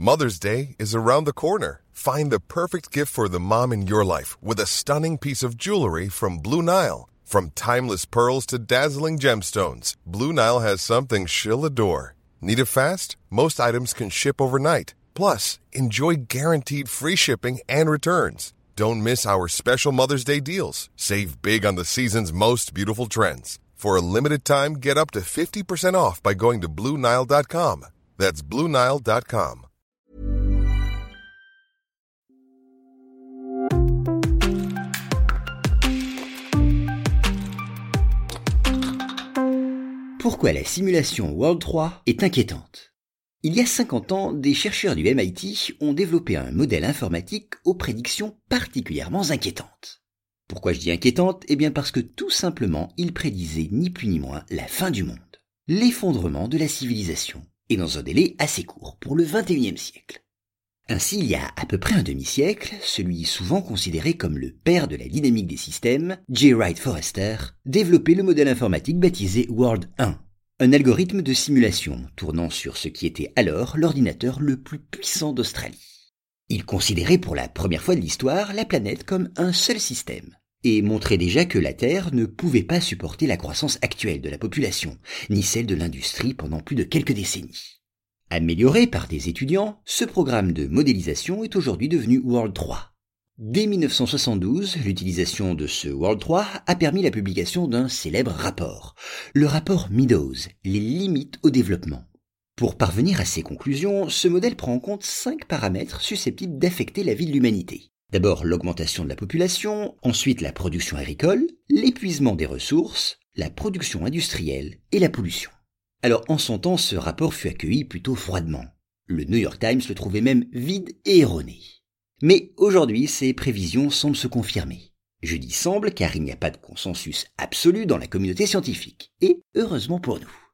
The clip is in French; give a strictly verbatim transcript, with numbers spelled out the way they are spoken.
Mother's Day is around the corner. Find the perfect gift for the mom in your life with a stunning piece of jewelry from Blue Nile. From timeless pearls to dazzling gemstones, Blue Nile has something she'll adore. Need it fast? Most items can ship overnight. Plus, enjoy guaranteed free shipping and returns. Don't miss our special Mother's Day deals. Save big on the season's most beautiful trends. For a limited time, get up to fifty percent off by going to Blue Nile dot com. That's Blue Nile dot com. Pourquoi la simulation World trois est inquiétante? Il y a cinquante ans, des chercheurs du M I T ont développé un modèle informatique aux prédictions particulièrement inquiétantes. Pourquoi je dis inquiétante? Eh bien parce que tout simplement, ils prédisaient ni plus ni moins la fin du monde, l'effondrement de la civilisation, et dans un délai assez court pour le vingt et unième siècle. Ainsi, il y a à peu près un demi-siècle, celui souvent considéré comme le père de la dynamique des systèmes, J. Wright Forrester, développait le modèle informatique baptisé World un, un algorithme de simulation tournant sur ce qui était alors l'ordinateur le plus puissant d'Australie. Il considérait pour la première fois de l'histoire la planète comme un seul système, et montrait déjà que la Terre ne pouvait pas supporter la croissance actuelle de la population, ni celle de l'industrie pendant plus de quelques décennies. Amélioré par des étudiants, ce programme de modélisation est aujourd'hui devenu World trois. Dès dix-neuf cent soixante-douze, l'utilisation de ce World trois a permis la publication d'un célèbre rapport, le rapport Meadows, les limites au développement. Pour parvenir à ces conclusions, ce modèle prend en compte cinq paramètres susceptibles d'affecter la vie de l'humanité. D'abord l'augmentation de la population, ensuite la production agricole, l'épuisement des ressources, la production industrielle et la pollution. Alors en son temps, ce rapport fut accueilli plutôt froidement. Le New York Times le trouvait même vide et erroné. Mais aujourd'hui, ces prévisions semblent se confirmer. Je dis semble car il n'y a pas de consensus absolu dans la communauté scientifique. Et heureusement pour nous.